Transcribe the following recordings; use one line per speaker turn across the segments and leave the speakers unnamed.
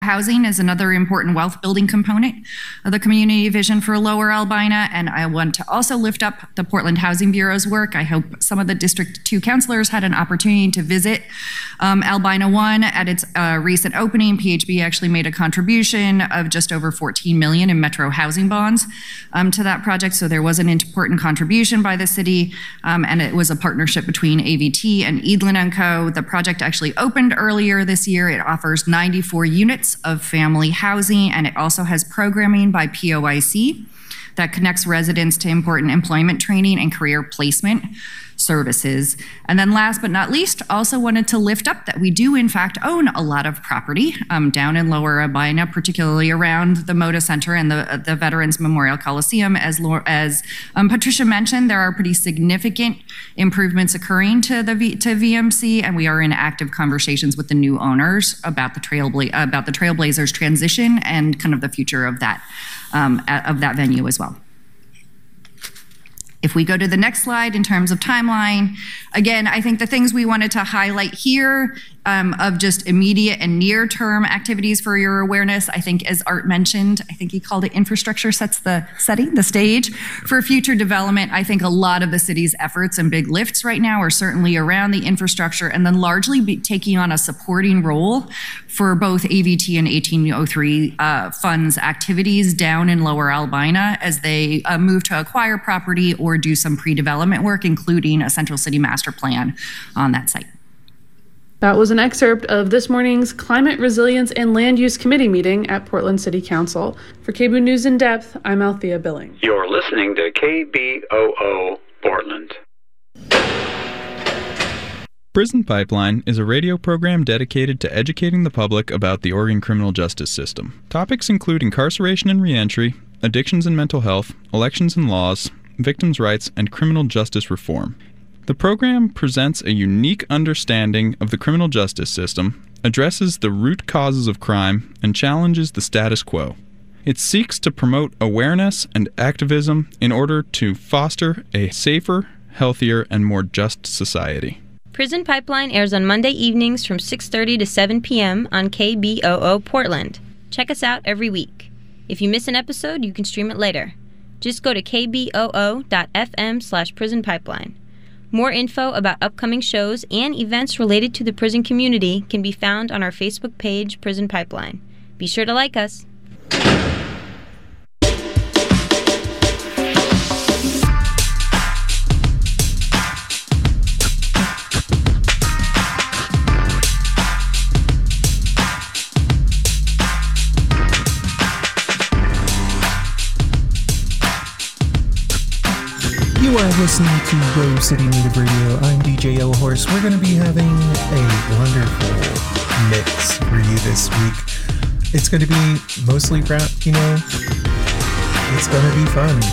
Housing is another important wealth building component of the community vision for Lower Albina, and I want to also lift up the Portland Housing Bureau's work. I hope some of the District 2 councilors had an opportunity to visit Albina 1 at its recent opening. PHB actually made a contribution of just over $14 million in Metro housing bonds to that project, so there was an important contribution by the city, and it was a partnership between AVT and Edlin & Co. The project actually opened earlier this year. It offers 94 units of family housing, and it also has programming by POIC that connects residents to important employment training and career placement services. And then last but not least, also wanted to lift up that we do in fact own a lot of property down in Lower Albina, particularly around the Moda Center and the Veterans Memorial Coliseum. As Patricia mentioned, there are pretty significant improvements occurring to VMC, and we are in active conversations with the new owners about the Trailblazers transition and kind of the future of that venue as well. If we go to the next slide in terms of timeline, again, I think the things we wanted to highlight here of just immediate and near-term activities for your awareness, I think as Art mentioned, I think he called it infrastructure sets the stage for future development. I think a lot of the city's efforts and big lifts right now are certainly around the infrastructure and then largely taking on a supporting role for both AVT and 1803 funds activities down in Lower Albina as they move to acquire property or do some pre-development work, including a central city master plan on that site.
That was an excerpt of this morning's Climate Resilience and Land Use Committee meeting at Portland City Council. For KBOO News in Depth, I'm Althea Billing.
You're listening to KBOO Portland.
Prison Pipeline is a radio program dedicated to educating the public about the Oregon criminal justice system. Topics include incarceration and reentry, addictions and mental health, elections and laws, victims' rights, and criminal justice reform. The program presents a unique understanding of the criminal justice system, addresses the root causes of crime, and challenges the status quo. It seeks to promote awareness and activism in order to foster a safer, healthier, and more just society.
Prison Pipeline airs on Monday evenings from 6:30 to 7 p.m. on KBOO Portland. Check us out every week. If you miss an episode, you can stream it later. Just go to kboo.fm/Prison Pipeline. More info about upcoming shows and events related to the prison community can be found on our Facebook page, Prison Pipeline. Be sure to like us.
You are listening to Rose City Native Radio. I'm DJ Yellow Horse. We're going to be having a wonderful mix for you this week. It's going to be mostly rap, you know. It's going to be fun.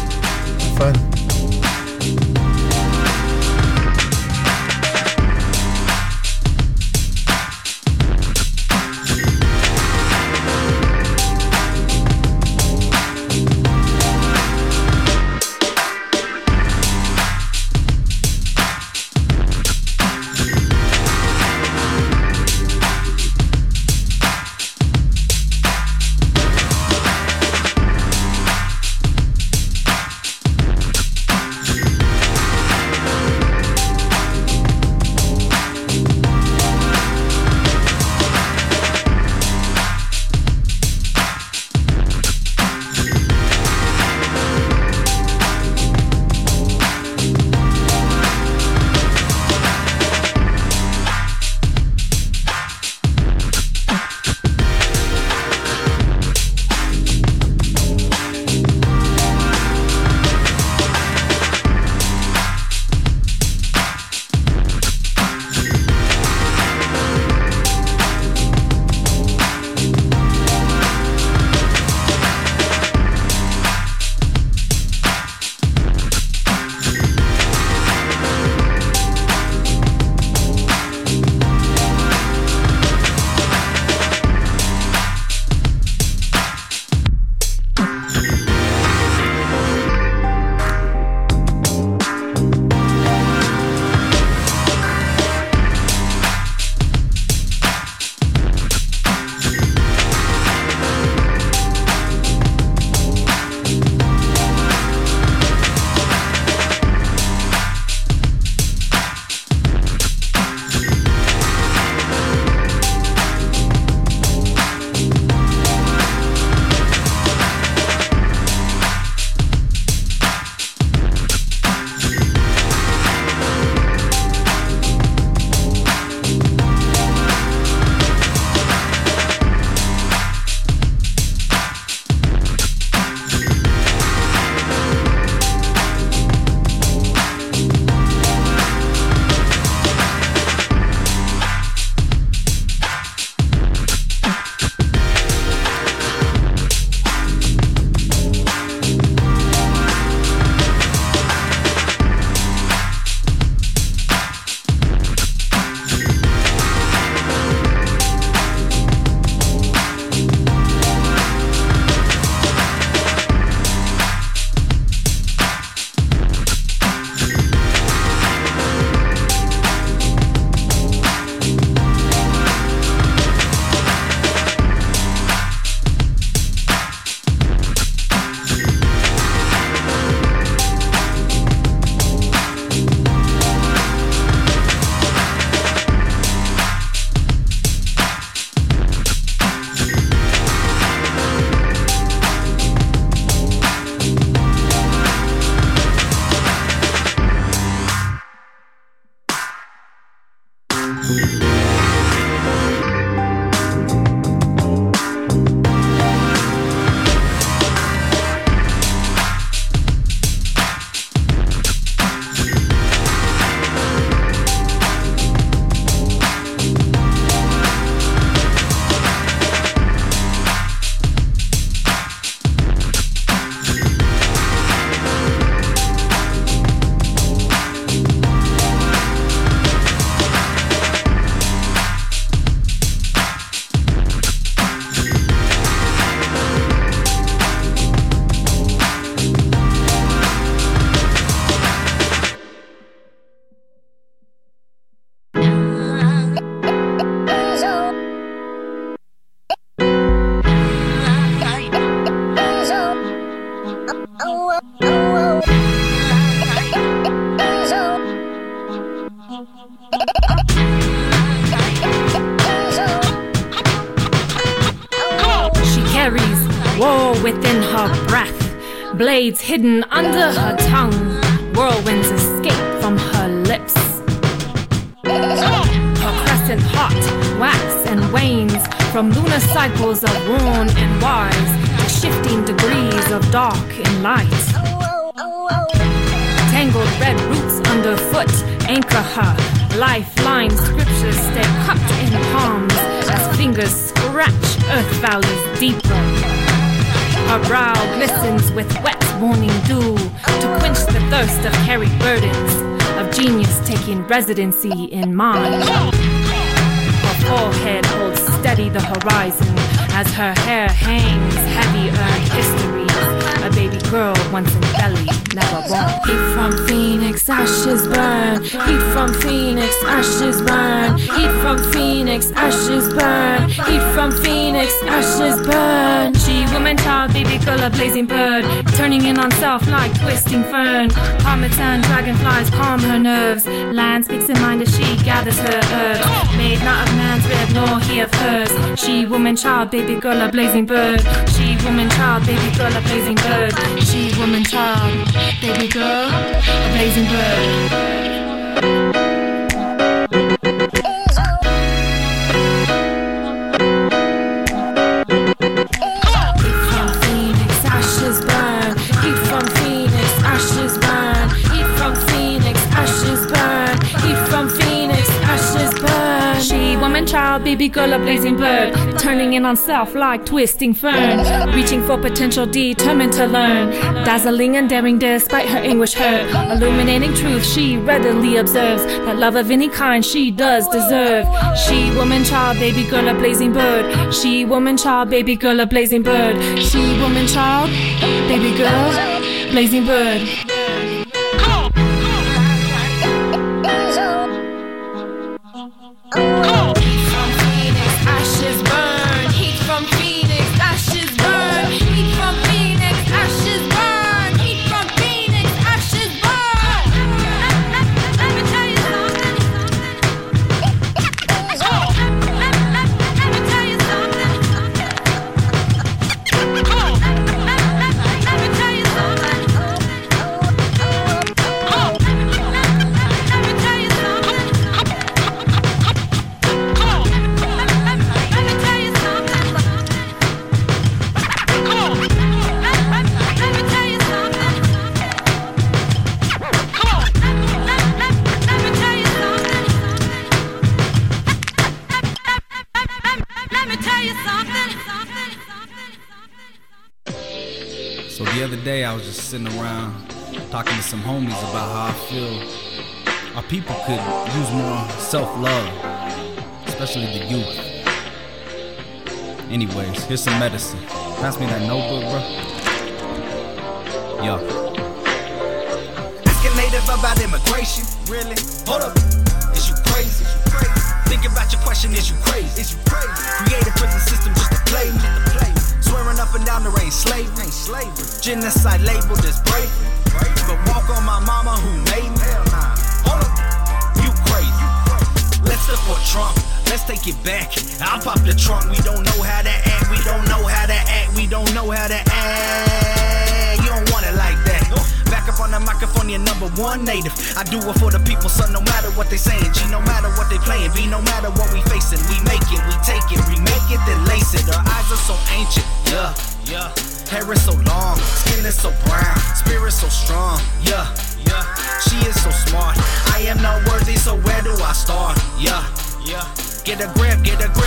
war within her breath, blades hidden under her tongue, whirlwinds escape from her lips. Her crescent hot wax and wanes from lunar cycles of worn and wise to shifting degrees of dark and light. Tangled red roots underfoot anchor her. Lifeline scriptures stay cupped in palms as fingers scratch earth valleys deeper. Her brow glistens with wet morning dew to quench the thirst of carried burdens of genius taking residency in mind. Her forehead holds steady the horizon as her hair hangs heavy earned histories. A baby girl once in belly, never born. Heat from Phoenix, ashes burn. Heat from Phoenix, ashes burn. Heat from Phoenix, ashes burn. Heat from Phoenix, ashes burn. She, woman, child, baby girl, a blazing bird, turning in on self like twisting fern. Comets and dragonflies calm her nerves. Land speaks in mind as she gathers her herbs. Made not of man's rib, nor he of hers. She, woman, child, baby girl, a blazing bird. She, woman, child, baby girl, a blazing bird. She, woman, child, baby girl, a blazing bird. Child, baby girl, a blazing bird, turning in on self like twisting fern, reaching for potential, determined to learn, dazzling and daring despite her anguish hurt, illuminating truth she readily observes, that love of any kind she does deserve. She, woman, child, baby girl, a blazing bird. She, woman, child, baby girl, a blazing bird. She, woman, child, baby girl, blazing bird.
So the other day I was just sitting around talking to some homies about how I feel our people could use more self-love, especially the youth. Anyways, here's some medicine. Pass me that notebook, bro. Yo.
Asking native about immigration. Really? Hold up. Is you crazy? Think about your question, is you crazy? Is you crazy? Create a prison system just to play me. Swearing up and down there ain't slavery. Genocide labeled as bravery. But walk on my mama who made me. Hell nah. Hold up. You crazy. Let's support Trump. Let's take it back. I'll pop the trunk. We don't know how to act. We don't know how to act. We don't know how to act. You don't want it like that. Back up on the microphone, you're number one native. I do it for the people, so no matter what they saying, G, no matter what they playing, B, no matter what we facing, we make it, we take it, remake it, then lace it. Our eyes are so ancient, yeah. Hair is so long, skin is so brown, spirit so strong, yeah. She is so smart, I am not worthy, so where do I start? Yeah. Get a grip.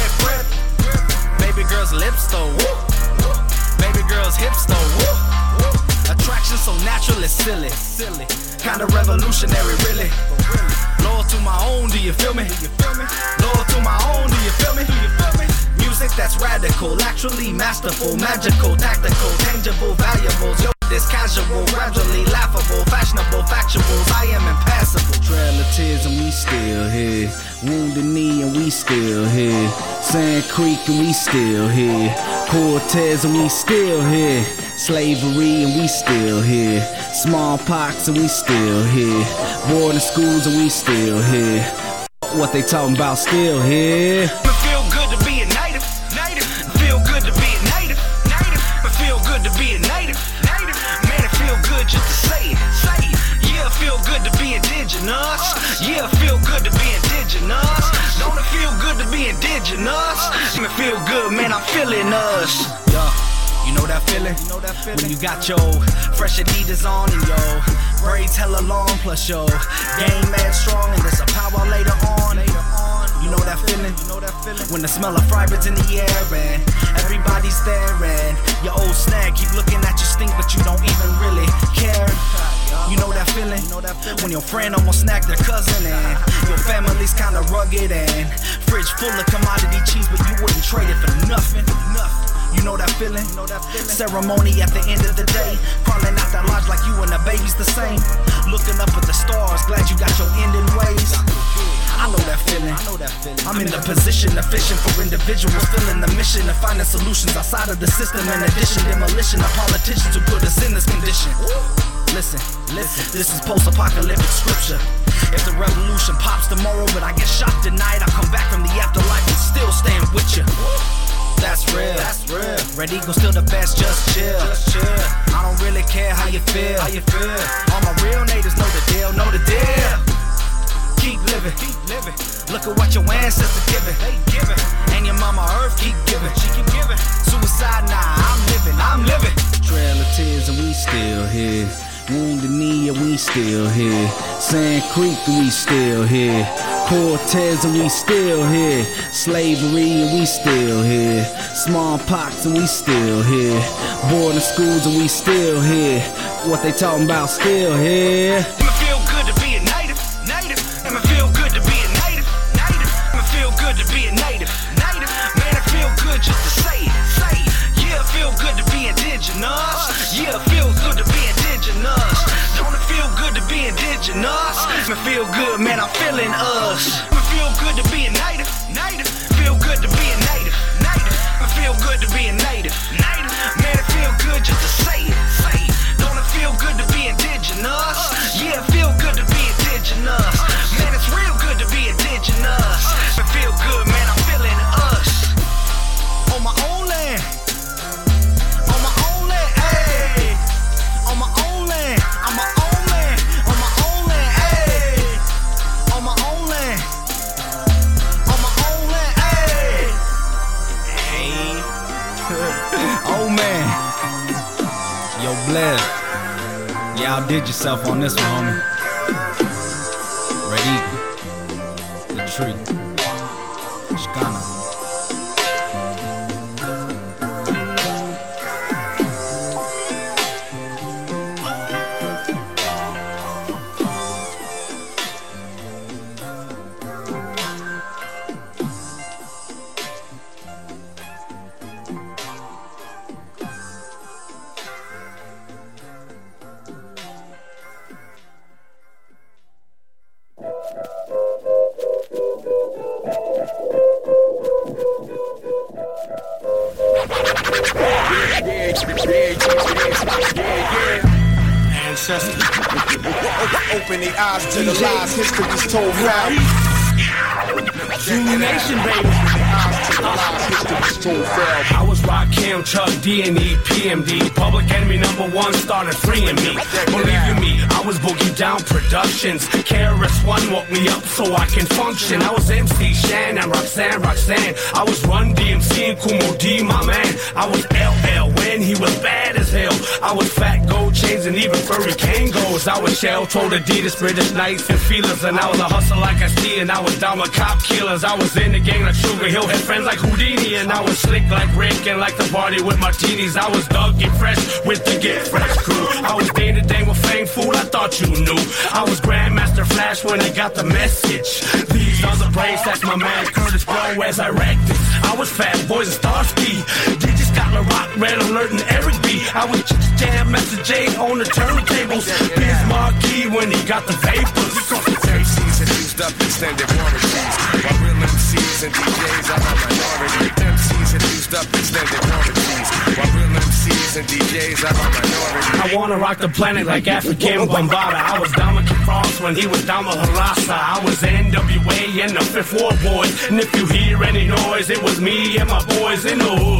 Baby girl's lips though, woo. Baby girl's hips though, woo. Attraction so natural it's silly. Kinda revolutionary, really. Loyal to my own, do you feel me? Loyal to my own, do you feel me? Music that's radical, actually masterful, magical, tactical, tangible, valuables. Yo, this casual, gradually laughable, fashionable, factuals. I am impassable.
Trail of tears and we still here. Wounded knee and we still here. Sand Creek and we still here. Cortez and we still here. Slavery and we still here. Smallpox and we still here. Boarding schools and we still here. What they talking about still here.
It feel good to be a native. Feel good to be a native. It feel feel good, man, I'm feeling us. Yeah. You know that feeling? When you got your fresh Adidas on and your braids hella long, plus your game mad strong, and there's a powwow later on. You know that feeling? When the smell of fry bread's in the air and everybody's staring. Your old snag keep looking at you stink, but you don't even really care. You know that feeling? When your friend almost snagged their cousin and your family's kinda rugged and fridge full of commodity cheese, but you wouldn't trade it for nothing. You know that feeling? Ceremony at the end of the day. Crawling out that lodge like you and the baby's the same. Looking up at the stars, glad you got your ending ways. I know that feeling. I'm in the position of fishing for individuals, feeling the mission of finding solutions outside of the system. In addition, demolition of politicians who put us in this condition. Listen, this is post-apocalyptic scripture. If the revolution pops tomorrow, but I get shot tonight, I come back from the afterlife and still stand with you. That's real. Red Eagle still the best, just chill. I don't really care how you feel. All my real natives know the deal. Keep living. Look at what your ancestors giving. And your mama Earth keep giving. Suicide, nah, I'm living.
Trail of tears and we still here. Wounded knee and we still here. Sand Creek and we still here. Cortez and we still here. Slavery and we still here. Smallpox and we still here. Boarding schools and we still here. What they talking about still here.
I'ma feel good to be a native. I'ma feel good to be a native. I'ma feel good to be a native. Man, it feel good just to say it. Yeah, it feel good to be indigenous. Yeah, it feels good to be indigenous. Don't it feel good to be indigenous? I'ma feel good, man, I'm feeling us. I'ma feel good to be a native. Feel good to be a native. I'ma feel good to be a native. Man, it feel good just to say it. Don't it feel good to be indigenous? Yeah, it feel good to be indigenous. Man, it's real good to be indigenous. It feel good, man, I'm feeling us. On my own land. Ayy. On my own land. I'm my own land. On my own land. Ayy. On my own land. On my own land. Ayy. Hey. Oh man. Yo, Bled. You outdid yourself on this one, homie. Red Eagle. The tree. Chicana.
Open the eyes to the lies history's told foul.
Zulu Nation, baby. I was Rakim, Chuck D and E, PMD. Public Enemy #1 started freeing me. Believe you me, I was Boogie Down Productions. KRS-One woke me up so I can function. I was MC Shan and Roxanne. I was Run DMC and Kumo D, my man. I was LL when he was bad as hell. I was Fat Gold Chains and even Furry Kangos. I was Shell Told Adidas, British Knights and Feelers. And I was a hustler like I see, and I was down with cop killers. I was in the gang like Sugar Hill, had friends like Houdini. And I was slick like Rick and like the party with martinis. I was Doug and Fresh with the Get Fresh crew. I was day to day with Fame Fool, I thought you knew. I was Grandmaster Flash when I got the message. These are the braids, that's my man Curtis Blow as I wrecked it. I was Fat Boys and Starsky. DJ Scotland Rock, Red Alert and Eric B. I was Jam Master J on the turntables. Biz Marquee when he got the vapors.
MCs had used up extended warranties. My real MCs and DJs are my minority. MCs had used up extended warranties. My real MCs and DJs are my minority.
I wanna rock the planet like African Bombada. I was Dominic Cross when he was Dama Harasa. I was NWA and the 5th War Boys. And if you hear any noise, it was me and my boys in the hood.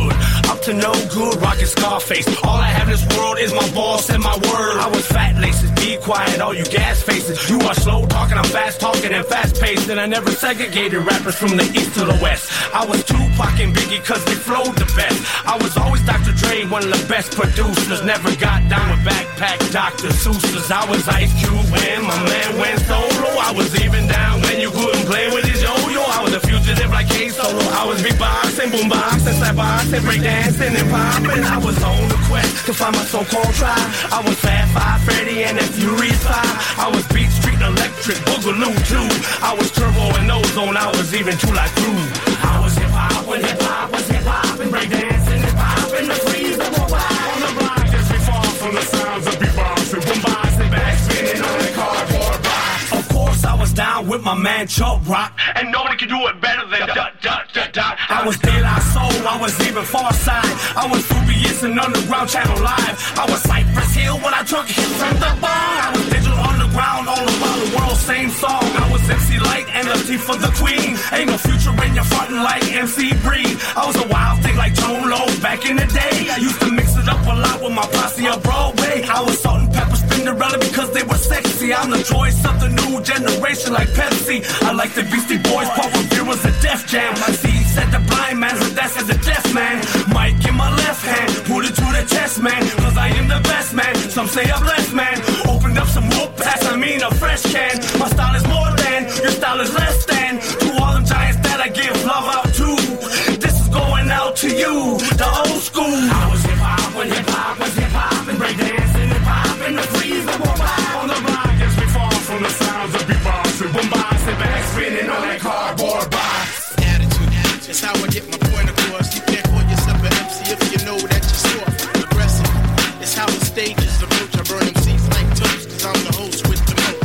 up to no good, rockin' Scarface. All I have in this world is my boss and my word. I was fat laces, be quiet, all you gas faces. You are slow talking, I'm fast talking and fast paced. And I never segregated rappers from the east to the west. I was Tupac and Biggie cause they flowed the best. I was always Dr. Dre, one of the best producers. Never got down with backpack Dr. Seuss's. I was Ice Cube when my man went solo. I was even down when you couldn't play with his yo-yo. I was a fugitive like K-Solo. I was beatboxing, boomboxing, slapboxing, breakdancing and popping. I was on the quest to find my so-called tribe. I was Fat Five Freddy and the Furious Five. I was Beat Street Electric, Boogaloo too. I was Turbo and Ozone. I was even too like Groove. I was hip-hop when hip-hop was hip-hop and breakdancing and popping. The freeze of a wild on the block as we fall from the sounds of beatboxing, boomboxing, back spinning on the cardboard box. Of course I was down with my man Chubb Rock, and nobody could do it better than Dot. I was De La Soul, I was even Far Side. I was Fubius and Underground Channel Live. I was Cypress Hill when I took hits from the bar. I was Digital Underground all around the world, same song. I was MC Light and LT for the Queen. Ain't no future when you're frontin' like MC Breed. I was a wild thing like Tone Low back in the day. I used to mix it up a lot with my posse on Broadway. I was Salt and Pepper Spinderella because they were sexy. I'm the choice of the new generation like Pepsi. I like the Beastie Boys, Paul Revere was a Def Jam. My CD said the blind man, so that's as a deaf man. Mic in my left hand, put it to the chest, man. Cause I am the best man, some say I'm blessed, man. Opened up some whoop packs, I mean a fresh can. My style is more than, your style is less than. To all them giants that I give love out to, this is going out to you, the old school. I was hip-hop when hip-hop was hip-hop and breakdancing and popping. The freeze of a wild on the block as we fall from the sounds of beatboxing, boomboxing, back spinning on that cardboard box.
Attitude, it's how I get my point across. You can't call yourself an MC if you know that you're soft, aggressive. It's how the stages approach. I burn MCs like toast, cause I'm the host with the most.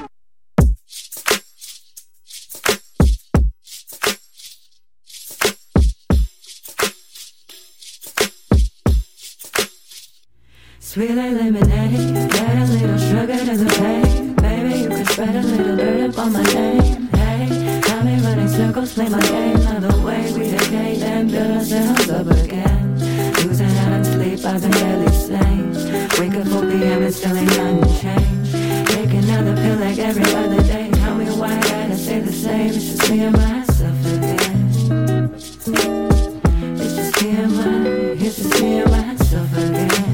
Sweet like lemonade, add a little sugar to the pain. Baby, you could spread a little dirt up on my name. Hey, got me running circles, play my game. Love the way we decay and build ourselves up again. Losing out on sleep, I've been barely sane. Wake up 4 p.m. and still ain't nothing changed. Take another pill like every other day. Tell me why I gotta stay the same. It's just me and myself again. It's just me and myself again.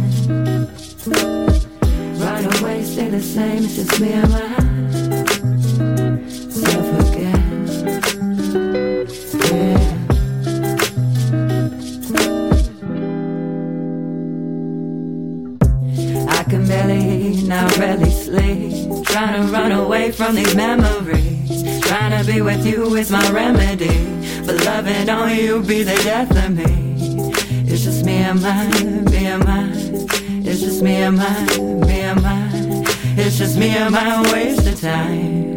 Right away, stay the same. It's just me and myself again. Yeah. I can barely eat, now barely sleep. Trying to run away from these memories. Trying to be with you is my remedy. But loving on you be the death of me. It's just me and mine. It's just me and mine. It's just me and my waste of time.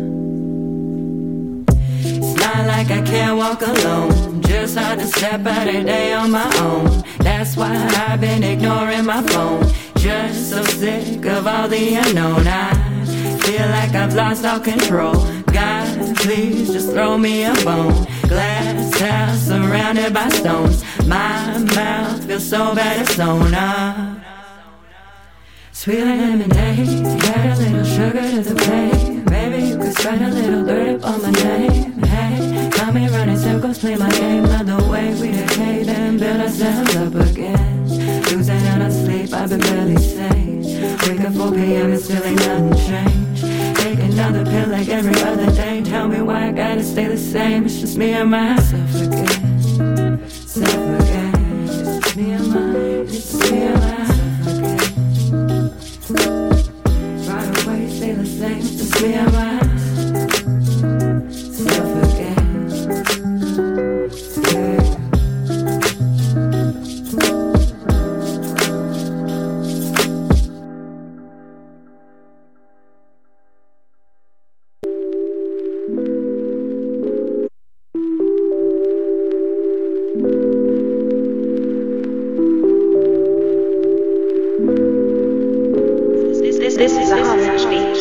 It's not like I can't walk alone. Just hard to step out a day on my own. That's why I've been ignoring my phone. Just so sick of all the unknown. I feel like I've lost all control. God, please just throw me a bone. Glass house surrounded by stones. My mouth feels so bad it's sewn up. Sweet like lemonade, add a little sugar to the plate. Baby, you could spread a little dirt up on my name. Hey, got me running circles, play my game. Love the way we decay and build ourselves up again. Losing out on sleep, I've been barely sane. Wake up 4 p.m. and still ain't nothing changed. Take another pill like every other day. Tell me why I gotta stay the same. It's just me and myself again. Self again. It's just me and mine. It's just me and myself again. Right away, stay the same. It's just me and myself again. Yeah.
This is a hot flash beat.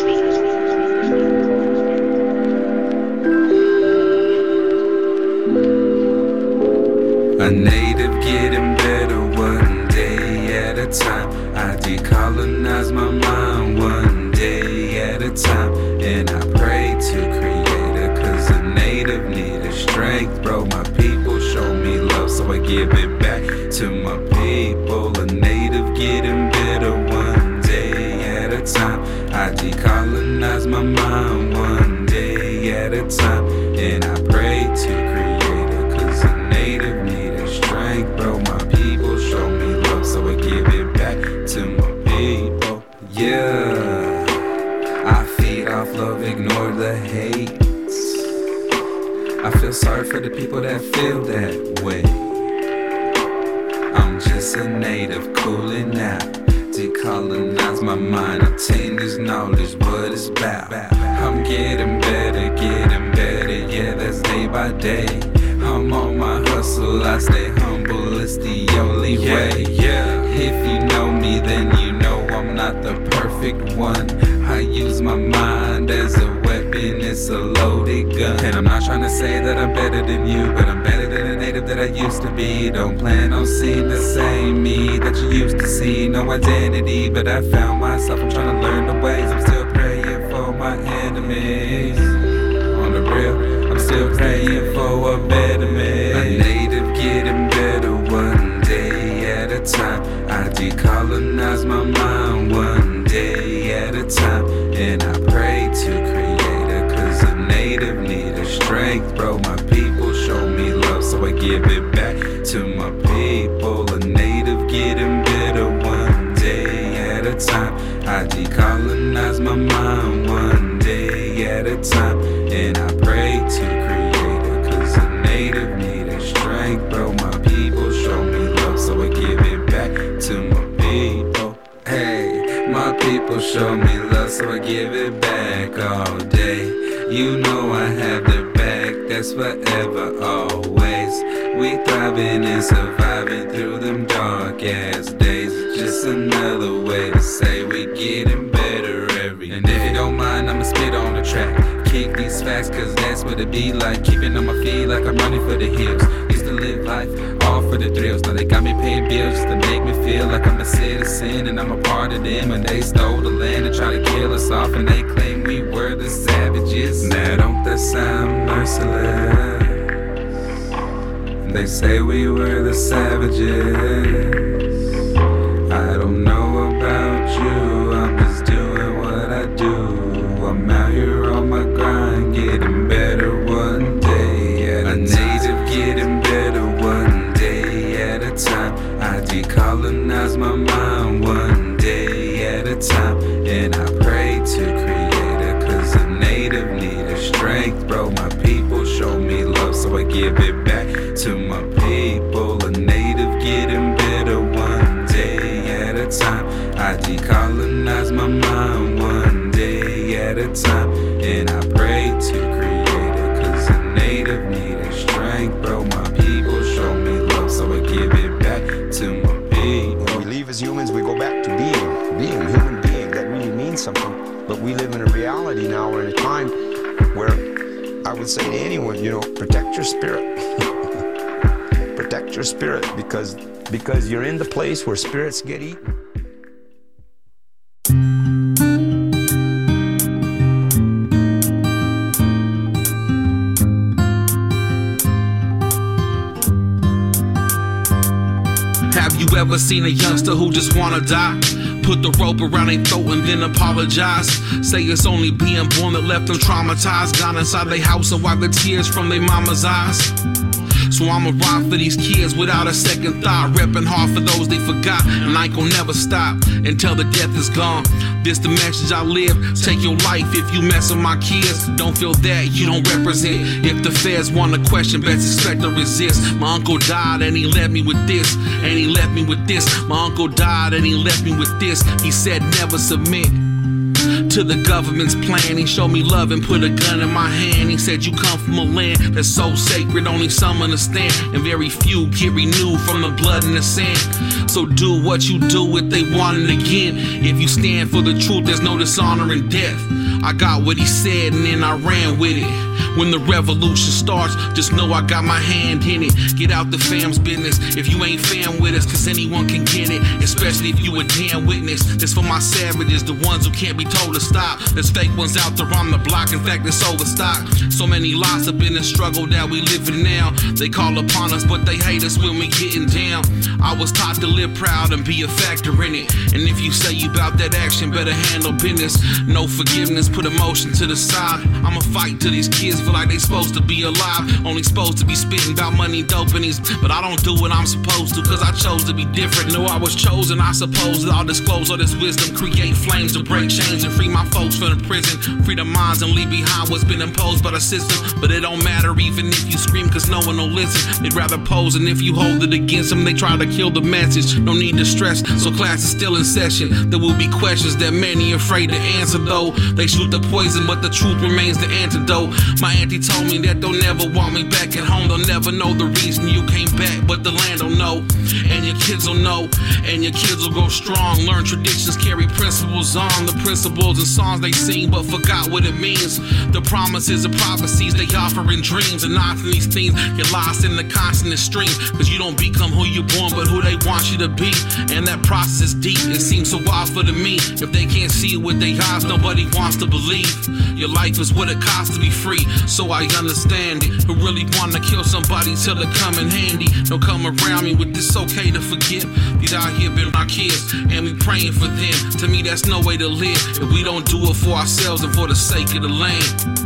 A native getting better.
decolonize my mind one day at a time. And I pray to Creator, cause a native need a strength, bro. My people show me love, so I give it back to my people. A native getting better one day at a time. I decolonize my mind one day at a time. And I pray to Creator, cause a native need a strength, bro. My people show me love, so I give it back to my people. Yeah, I feed off love, ignore the hate. I feel sorry for the people that feel that way. I'm just a native, cooling out. Decolonize my mind, attain this knowledge, what it's about. I'm getting better, yeah, that's day by day. I'm on my hustle, I stay humble, it's the only way. If you know me, then you know I'm not the perfect one. I use my mind as a weapon, it's a loaded gun. And I'm not trying to say that I'm better than you, but I'm better than the native that I used to be. Don't plan on seeing the same me that you used to see. No identity, but I found myself, I'm trying to learn the ways. I'm still praying for my enemies. On the real, I'm still praying for a better me. A native getting better one day at a time. I decolonize my mind one day at a time. And I pray to Creator, cause a native need a strength, bro. My people show me love, so I give it back to my people. A native getting better one day at a time. I decolonize my mind one day at a time. And I pray to Creator, cause a native need a strength, bro. My people show me love, so I give it back to my people. Hey, my people show me love, so I give it back all day. You know I have their back, that's forever, always. We thriving and surviving through them dark ass days. Just another way to say we getting better every day. And if you don't mind, I'ma spit on the track. Kick these facts, cause that's what it be like. Keeping on my feet like I'm running for the hills. Used to live life all for the thrills. Now they got me paying bills just to make me feel like I'm a citizen and I'm a part of them. And they stole the land and tried to kill us off, and they claim we were the savages. Now don't that sound merciless? They say we were the savages. I don't know about you, I'm just doing what I do. I'm out here on my grind, getting better one day at a native, getting better one day at a time. I decolonize my mind one day at a time. And I pray to Creator, cause a native need a strength, bro. My people show me love, so I give it back to my people. A native getting better one day at a time. I decolonize my mind one day at a time. And I pray to Creator, cause a native need a strength, bro. My people show me love, so I give it back to my people.
When we leave as humans, we go back to being a human being. That really means something. But we live in a reality now, or in a time where I would say to anyone, protect your spirit. Protect your spirit, because you're in the place where spirits get eaten.
Have you ever seen a youngster who just wanna die? Put the rope around their throat and then apologize. Say it's only being born that left them traumatized. Gone inside their house and wipe the tears from their mama's eyes. So I'ma ride for these kids without a second thought. Reppin' hard for those they forgot, and I ain't gon' never stop until the death is gone. This the message I live. Take your life if you mess with my kids. Don't feel that you don't represent. If the feds want a question, best expect to resist. My uncle died and he left me with this, and he left me with this. My uncle died and he left me with this. He said never submit to the government's plan. He showed me love and put a gun in my hand. He said you come from a land that's so sacred, only some understand, and very few get renewed from the blood and the sand. So do what you do if they want it again. If you stand for the truth, there's no dishonor in death. I got what he said and then I ran with it. When the revolution starts, just know I got my hand in it. Get out the fam's business if you ain't fam with us, cause anyone can get it, especially if you a damn witness. This for my savages, the ones who can't be told to stop. There's fake ones out there on the block, in fact it's overstocked. So many lives have been in struggle that we living now. They call upon us, but they hate us when we getting down. I was taught to live proud and be a factor in it. And if you say you bout that action, better handle business. No forgiveness, put emotion to the side. I'ma fight till these kids feel like they supposed to be alive. Only supposed to be spitting about money, dope, and these, but I don't do what I'm supposed to, cause I chose to be different. No, I was chosen, I suppose that I'll disclose all this wisdom. Create flames to break chains and free my folks from the prison. Free the minds and leave behind what's been imposed by the system. But it don't matter even if you scream, cause no one will listen. They'd rather pose, and if you hold it against them, they try to kill the message. No need to stress, so class is still in session. There will be questions that many afraid to answer though. They shoot the poison, but the truth remains the antidote. My auntie told me that they'll never want me back at home. They'll never know the reason you came back, but the land don't know. And your kids will know, and your kids will grow strong. Learn traditions, carry principles on. The principles and songs they sing, but forgot what it means. The promises and prophecies they offer in dreams. And not in these things, you're lost in the constant stream. Cause you don't become who you're born, but who they want you to be. And that process is deep, it seems so wild for the me. If they can't see it with their eyes, nobody wants to believe. Your life is what it costs to be free, so I understand it. Who really wanna kill somebody till it come in handy. Don't come around me with this okay to forget. These out here been our kids, and we praying for them. To me that's no way to live, if we don't do it for ourselves and for the sake of the land.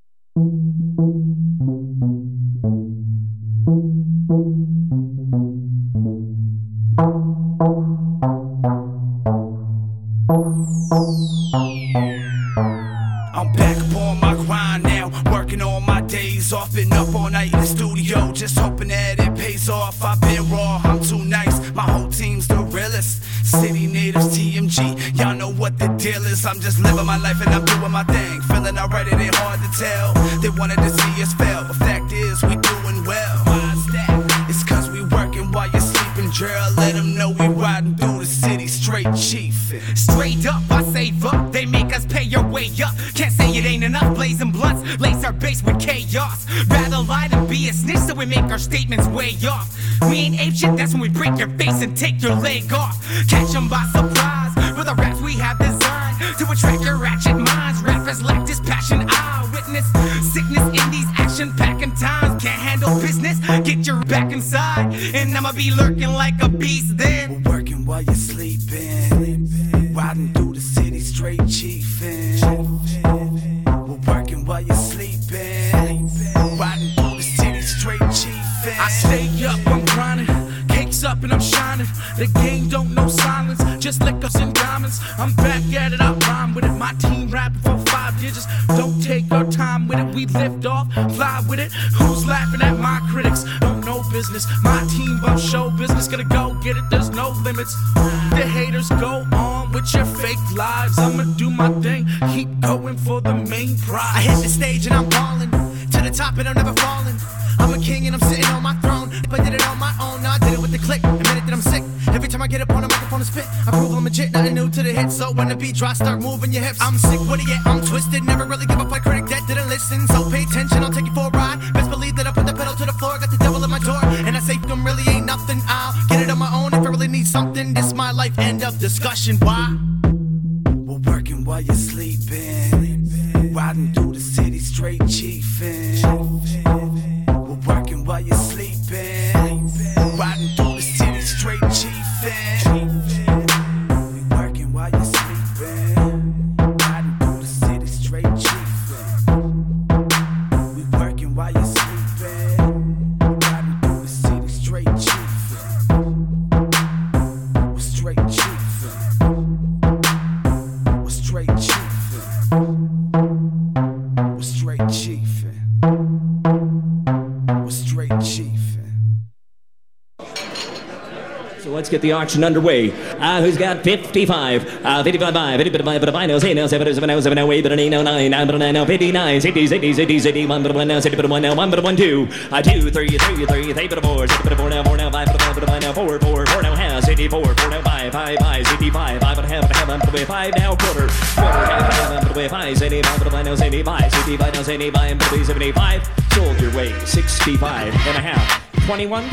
I'm back up on my grind now, working all my days off, been up all night in the studio, just hoping that it pays off. I've been raw, I'm too nice, my whole team's the realest. City natives, TMG, y'all know what the deal is. I'm just living my life and I'm doing my thing, feeling alright, it ain't hard to tell. They wanted to see us fail, but fact is we doing well. Why's that? It's cause we working while you're sleeping, Gerald. Let them know we riding through the city straight, chief.
Straight up, I save up, they make us pay your way up. Can't say it ain't enough, blazing blunts, lace our base with chaos. Rather lie than be a snitch, so we make our statements way off. We ain't ape shit, that's when we break your face and take your leg off. Catch them by surprise, with the raps we have designed to attract your ratchet minds. Rappers lack this passion, I witness sickness in these action-packing times. Can't handle business, get your back inside, and I'ma be lurking like a beast then.
We're working while you're sleeping, riding through the city straight, chiefin'. We're working while you're sleeping, riding through the city straight, chiefin'.
I stay up, I'm grinding, cakes up and I'm shining. The game don't know silence, just liquors and diamonds. I'm back at it, I rhyme with it. My team rapping for 5 digits. Don't take our time with it, we lift off, fly with it. Who's laughing at my critics? Don't know business. My team about show business, gonna go get it, there's no limits. The haters go on with your fake lives. I'ma do my thing, keep going for the main prize. I hit the stage and I'm falling to the top and I'm never falling. I'm a king and I'm sitting on my throne. If I did it on my own, now I did it with the click. Admitted that I'm sick. Every time I get up on a microphone and spit, I prove I'm legit, nothing new to the hit. So when the beat drops, start moving your hips. I'm sick, what do you get? I'm twisted, never really give up a critic that didn't listen. So pay attention, I'll take you for a ride. Best believe that I put the pedal to the floor, got the devil at my door, and I say them really ain't nothing. I'll get it on my own if I really need something. This my life, end of discussion. Why?
We're working while you're sleeping, riding through the city straight, chiefin'. We're working while you're sleeping, riding through the city straight, chiefin'. We working while you're sleeping, riding through the city straight, chiefin'. We working while you're sleeping, riding through the city straight, chiefin'. We're straight, chiefin'. We're straight, chiefin'. We're straight, chiefin'. We're straight, chiefin'.
So
Let's get the auction underway. Who's got 55? 55, 55, no, say no, 7, 7, 7, 8, 9, 9, 9, 59, 60, 60, 60, 60, 1, 1, 1, 1, 2, 2, 3, 3, 3, 3, 4, 4 now, 4 now, 5, 5, 4, 4, 4 now, half, 64, 4 now, 5, 5, 5, 65, 5 and a half, 5 now, quarter, half, 5, 75 now, 75, 65 now, 75, 75, sold your way, 65 and a half. 21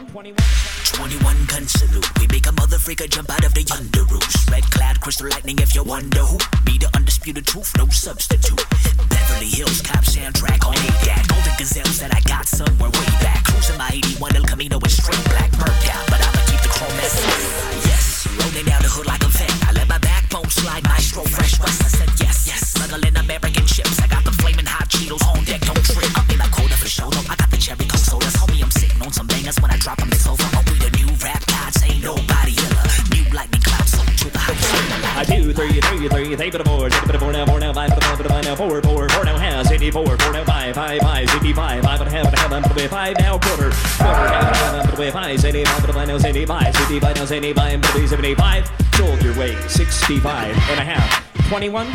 gun salute. We make a mother freaker jump out of the under roofs. Red cloud, crystal lightning, if you wonder who. Be the undisputed truth, no substitute. Beverly Hills cop soundtrack on ADAC. Golden gazelles that I got somewhere way back. Cruising my 81 El Camino with straight black murked out, but I'ma keep the chrome message. Yes, rolling down the hood like a vet. I let my backbone slide, maestro fresh west. I said yes, smuggling American chips. I got the flaming hot Cheetos on deck, don't trip. Up in my coda for the show, though. I got the cherry coke sodas. Homie, I'm sitting on some bangers when I drop them in sofa. Oh, we the new rap gods, ain't nobody iller. New lightning cloud, so to the heights.
I do 3, 3, 3, 3 for the 4, 6 for the 4 now, 4 now, 5 for the 5 now, 4, 4, 4 now, half, 64, 4 now, 5, 5, 5, 65, 5 and a half, 5 now, quarter, half, 5, 75 for the 5 now, 75, 65 now, 75, 75, sold your way, 65 and a half. 21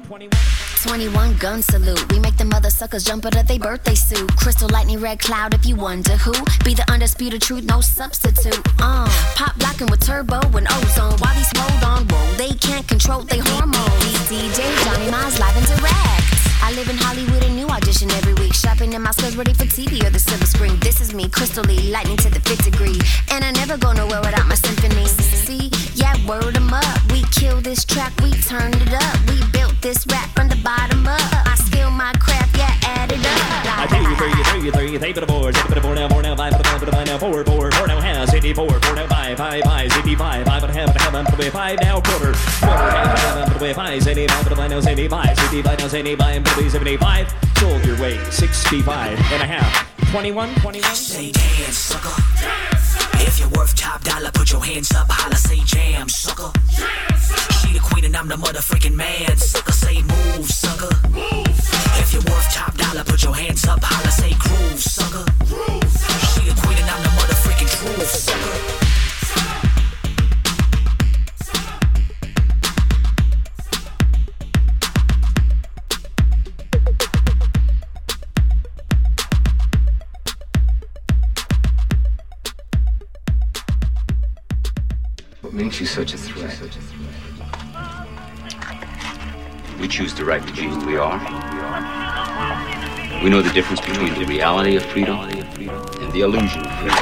gun salute. We make the mother suckers jump out of their birthday suit. Crystal lightning, red cloud, if you wonder who. Be the undisputed truth, no substitute. Pop locking with turbo and ozone. While these hold on, whoa, they can't control their hormones. DJ Johnny Miles live and direct. I live in Hollywood, a new audition every week. Shopping in my skills ready for TV or the silver screen. This is me, Crystal Lee, lightning to the 5th degree. And I never go nowhere without my symphony. See, yeah, word 'em up. We kill this track, we turned it up. We built this rap from the bottom up. I skill my craft, yeah, add it up.
I do 3, 3, 3 for the 4, 6 for the 4 now, 4 now, 5 for the 5 now, 4, 4, 4 now, half, 64, 4 now, 5, 5, 5, 65, 5 and a half, 5 now, quarter, half, 5, 75 for the 5 now, 75, 65 now, 75, 75, sold your way, 65 and a half. 21
Say damn, sucker. If you're worth top dollar, put your hands up, holla, say jam, sucker. She the queen and I'm the motherfucking man, sucker, say move, sucker. If you're worth top dollar, put your hands up, holla, say groove, sucker. She the queen and I'm the motherfucking truth, sucker.
What makes you such a threat? We choose the right to be who we are. We know the difference between the reality of freedom and the illusion of freedom.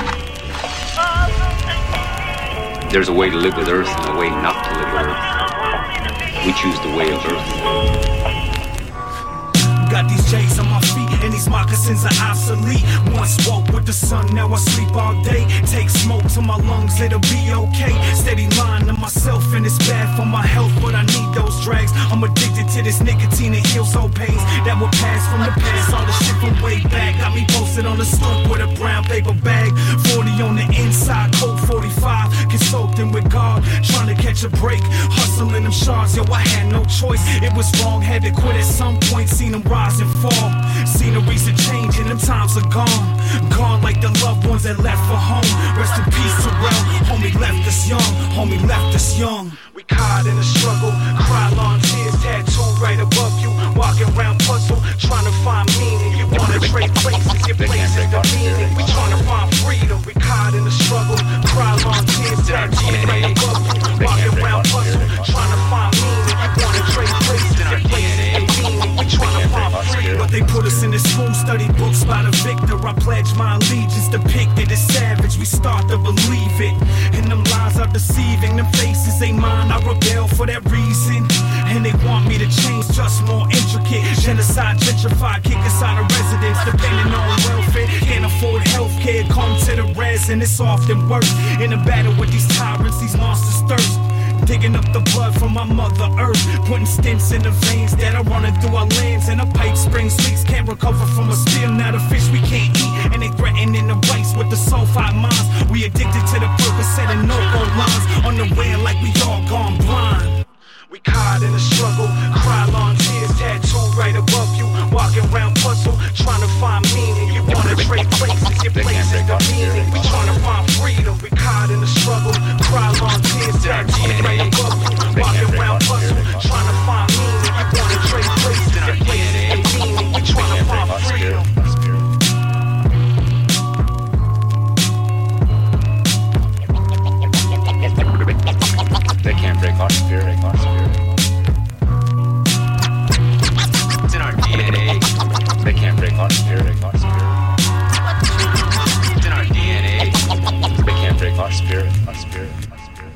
There's a way to live with Earth and a way not to live with Earth. We choose the way of Earth.
Got these J's on my feet and these moccasins are obsolete. Once woke with the sun, now I sleep all day. Take smoke to my lungs, it'll be okay. Steady lying to myself and it's bad for my health, but I need those drags. I'm addicted to this nicotine and heals old pains that will pass from the past. All the shit from way back got me posted on the stoop with a brown paper bag. 40 on the inside, code 45. Consulting with God, trying to catch a break. Hustling them shards, yo, I had no choice. It was wrong, had to quit at some point. Seen them rise and fall. Sceneries are changing, them times are gone. Gone like the loved ones that left for home. Rest in peace, Terrell. Homie left us young. Homie left us young. We caught in a struggle. Cry long tears tattooed right above you. Walking around puzzle, trying to find meaning. You wanna trade places, your place is the meaning. We trying to find freedom. We caught in a struggle. Cry long tears tattooed right above you. Walking around puzzle, trying to find meaning. You wanna trade places, your place is the meaning. We trying to find freedom. But they put us in this room, study books by the victor. I pledge my allegiance, depicted as savage. We start to believe it. And them lies are deceiving. Them faces ain't mine. I rebel for that reason. And they want me to change, just more intricate. Genocide, gentrify, kick us out of residence. Depending on welfare, can't afford healthcare. Come to the res and it's often worse. In a battle with these tyrants, these monsters thirst. Digging up the blood from my mother earth. Putting stents in the veins that are running through our lands. And a pipe springs leaks, can't recover from a spill. Now the fish we can't eat, and they threatening the rice with the sulfide mines. We addicted to the Percocet and no-go lines. Unaware like we all gone blind. We caught in a struggle, cry long tears tattooed right above you. Walking around puzzle, trying to find meaning. You wanna trade places, your place is the meaning. We trying to find freedom. We caught in a struggle,
our spirit, our spirit. It's in our DNA. They can't break our spirit, our spirit. It's in our DNA. They can't break our spirit, our spirit, our spirit.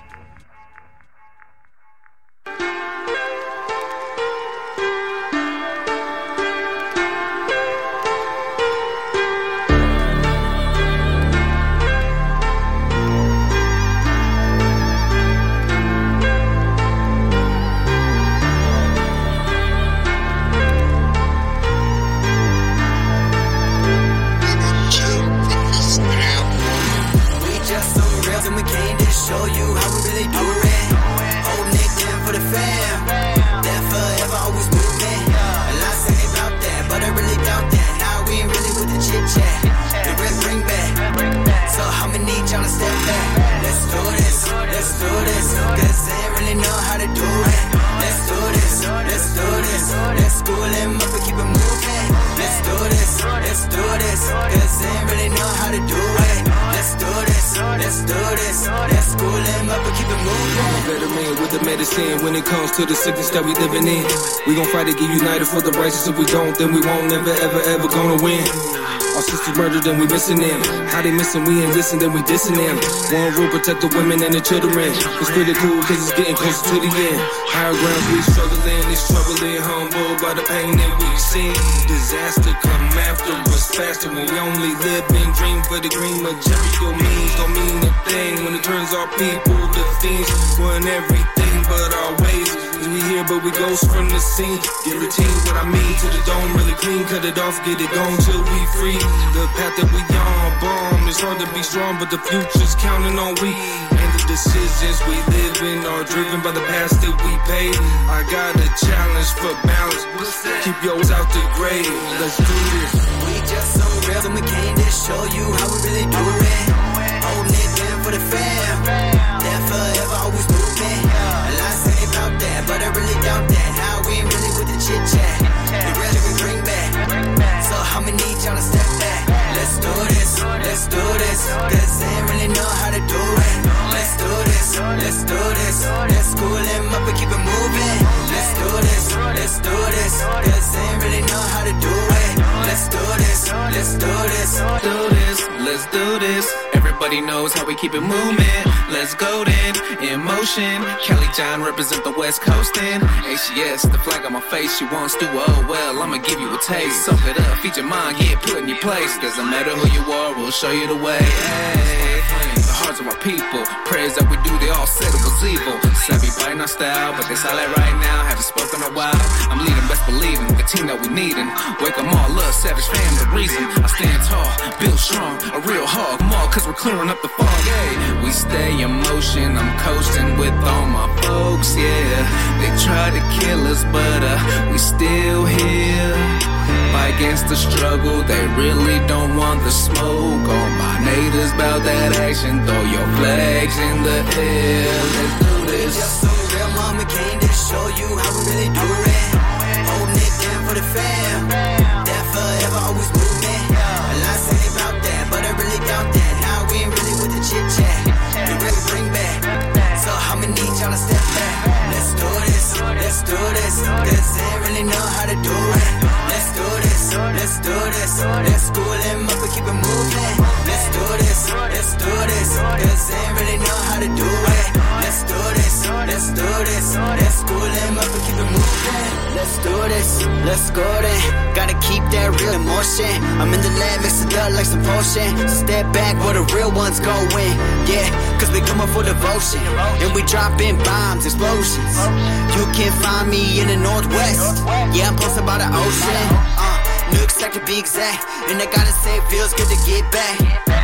To the sickness that we living in, we gon' fight to get united for the righteous. If we don't, then we won't never ever ever gonna win. Our sisters murdered and we missing them. How they missing, we ain't listen, then we dissing them. One rule, protect the women and the children. It's pretty cool cause it's getting closer to the end. Higher grounds we struggling, it's troubling. Humbled by the pain that we've seen. Disaster come after us faster when we only live and dream. For the green material means don't mean a thing when it turns our people to fiends. Doing everything but our ways. We here but we ghost from the scene. Guarantee what I mean to the dome, really clean. Cut it off, get it gone till we free. The path that we on, bomb. It's hard to be strong, but the future's counting on we. And the decisions we live in are driven by the past that we paid. I got a challenge for balance. Keep yours out the grave. Let's do this.
We just some real and we came to show you how we really do it. Holding it down for the fam. That forever always moving. A lot say about that, but I really doubt that. How we ain't really with the chit chat. The rest we bring back. So how many need y'all to step back? Let's do this, let's do this. Cause they ain't really know how to do it. Let's do this, let's do this. Let's school them up and keep it moving. Let's do this, let's do this. Cause they ain't really know how to do it. Let's do this, let's do this.
Do this, let's do this. Everybody knows how we keep it moving. Let's go then, in motion. Kelly John represent the West Coast then. ACS, the flag on my face. She wants to, oh well, I'ma give you a taste. Soak it up, feed your mind, get put in your place. Doesn't matter who you are, we'll show you the way. Hey, the hearts of our people, prayers that we do, they all said it was evil. Savvy biting our style, but they silent right now. Haven't spoken a while. I'm leading, best believing, the team that we needin'. Wake 'em all up, savage fam, the reason. I stand tall, build strong, a real hog. All cause we're clearing up the fog, yeah. We stay in motion, I'm coasting with all my folks, yeah. They try to kill us, but we still here. Fight against the struggle, they really don't want the smoke. All my natives bout that action, throw your flags in the air. Let's do this.
We just some real mama came to show you how we really do it. Holding it down for the fam. That forever always moving. A lot say about that, but I really doubt that. How we ain't really with the chit chat. The rest we bring back. So how many need y'all to step back? Let's do this, let's do this. Cause they ain't really know how to do it. Let's do this, let's do this. Let's school them up and keep it moving. Let's do this, let's do this. Cause they ain't really know how to do it. Let's do this, let's do this. Let's school them up and keep it moving. Let's do this, let's go then. Gotta keep that real emotion. I'm in the lab, mix it up like some potion. So step back where the real ones going. Yeah, cause we coming for devotion. And we dropping bombs, explosions. You can find me in the Northwest. Yeah, I'm posted by the ocean. New exact to be exact. And I gotta say it feels good to get back.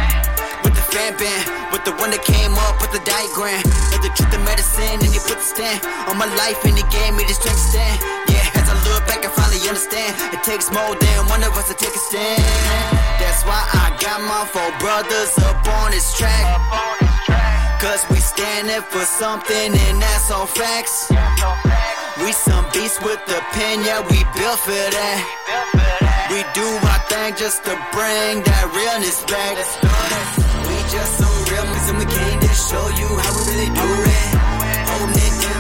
With the fan band, with the one that came up with the diagram. Of the truth and medicine, and you put the stand on my life, and it gave me the strength to stand. Yeah, as I look back, I finally understand. It takes more than one of us to take a stand. That's why I got my 4 brothers up on this track. Cause we standing for something, and that's all facts. We some beasts with the pen, yeah, we built for that. We do our thing just to bring that realness back. We just some real ones and we came to show you how we really do it. Holding it down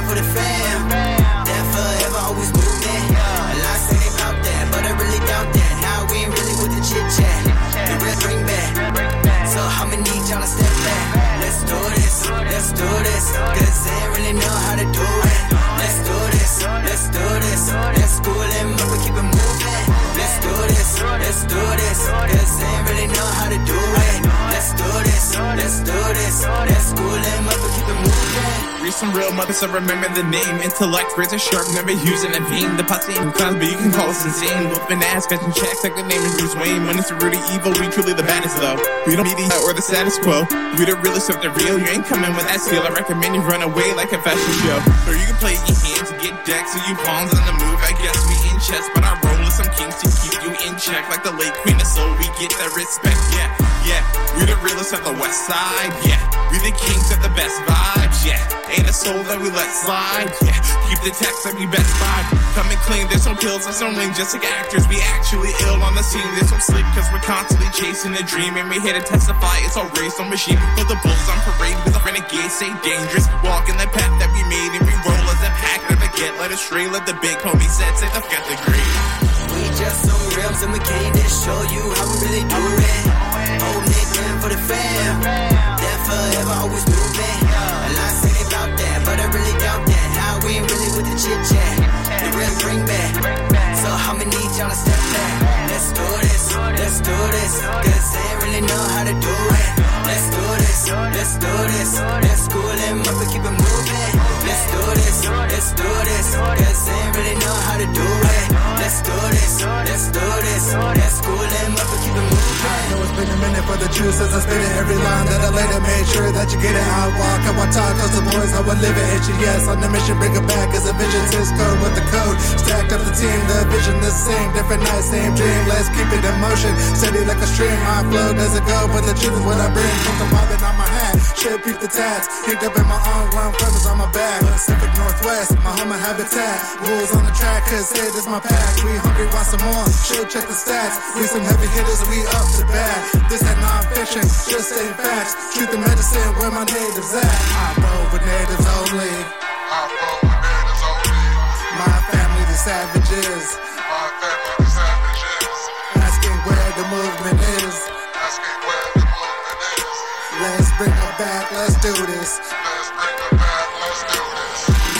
this, cause they really know how to do it. Let's do this, let's do this. Let's school them up and keep it moving. Let's do this, let's do this, cause they really know how to do it. Let's do this, let's do this. Let's school them up and keep it moving.
Read some real mothers, so remember the name. Intellect, razor sharp, never using a vein. The posse and clowns, but you can call us insane. Whooping ass, catching checks, like the name is Bruce Wayne. Money's the really evil, we truly the baddest though. We don't need the or the status quo. We the realest of the real. You ain't coming with that skill. I recommend you run away like a fashion show. Or you can play your hands and get decks, so you pawns on the move. I guess we in chess, but I roll with some kings to keep you in check. Like the late queen of soul, we get that respect. Yeah, yeah. We the realest of the west side. Yeah, we the kings of the best vibes. Yeah, ain't a soul that we let slide. Yeah, keep the text that we best vibe. Coming clean, there's no pills, there's no ring. Just like actors, we actually ill on the scene. There's no sleep, cause we're constantly chasing a dream. And we here to testify, it's all race on machine. Put the bulls on parade with the renegades, say dangerous. Walking the path that we made and we roll as a pack. Never get led astray, let the big homie said, say the got the green.
We just some realms and we came to show you how we really do it. Holding it down for the fam. That forever always moving. A lot say about that, but I really doubt that. How we ain't really with the chit chat. The real bring back. So how many need y'all to step back? Let's do this, let's do this. Cause they really know how to do it. Let's do this, let's do this. Let's school them up and keep it moving. Let's do this, let's do this. Cause they really know how to do it. Let's do this, let's do this. Let's school them up and keep it moving.
I know it's been a minute for the truth since I spit it. Every line that I later made sure that you get it. I walk, how I talk, cause the boys, how I live it. And yes, on the mission, bring it back as a vision. Cisco with the code, stacked up the team. The vision the same, different night, same dream. Let's keep it in motion, steady like a stream. My flow doesn't go, but the truth is what I bring. From the popping on my hat, shit peep the tats. Picked up in my arm, ground feathers on my back. Pacific Northwest, my home, my habitat. Rules on the track, cause it is my pack. We hungry, want some more, chill, check the stats. We some heavy hitters, we up to bat. This ain't non-fiction, just saying facts. Truth and medicine, where my natives at. I roll with natives only. I roll with natives only. My family, the savages. My family, the savages. Asking where the movement is. Asking where the movement is. Let's bring it back, let's do this. Let's bring it back, let's do this.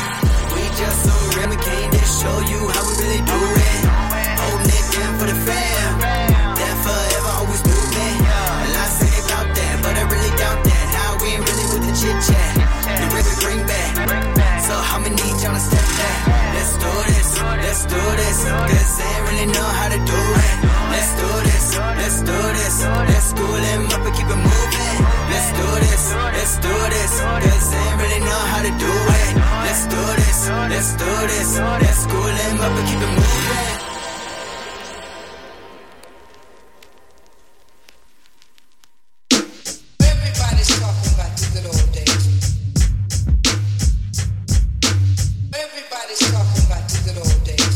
We just so real, we came to show you how we really do it. Holding it down for the fam. That forever always moving. A lot say about that, but I really doubt that. How we ain't really with the chit chat. The river bring back. So how many need y'all to step back? Let's do this, let's do this. Cause they really know how to do it. Let's do this, let's do this. Let's school them up and keep it moving. Let's do this, let's do this. Cause they really know how to do it. Let's do this, let's do this. Let's school them up and keep it moving.
Everybody's talking about the good old days. Everybody's talking about the good old days.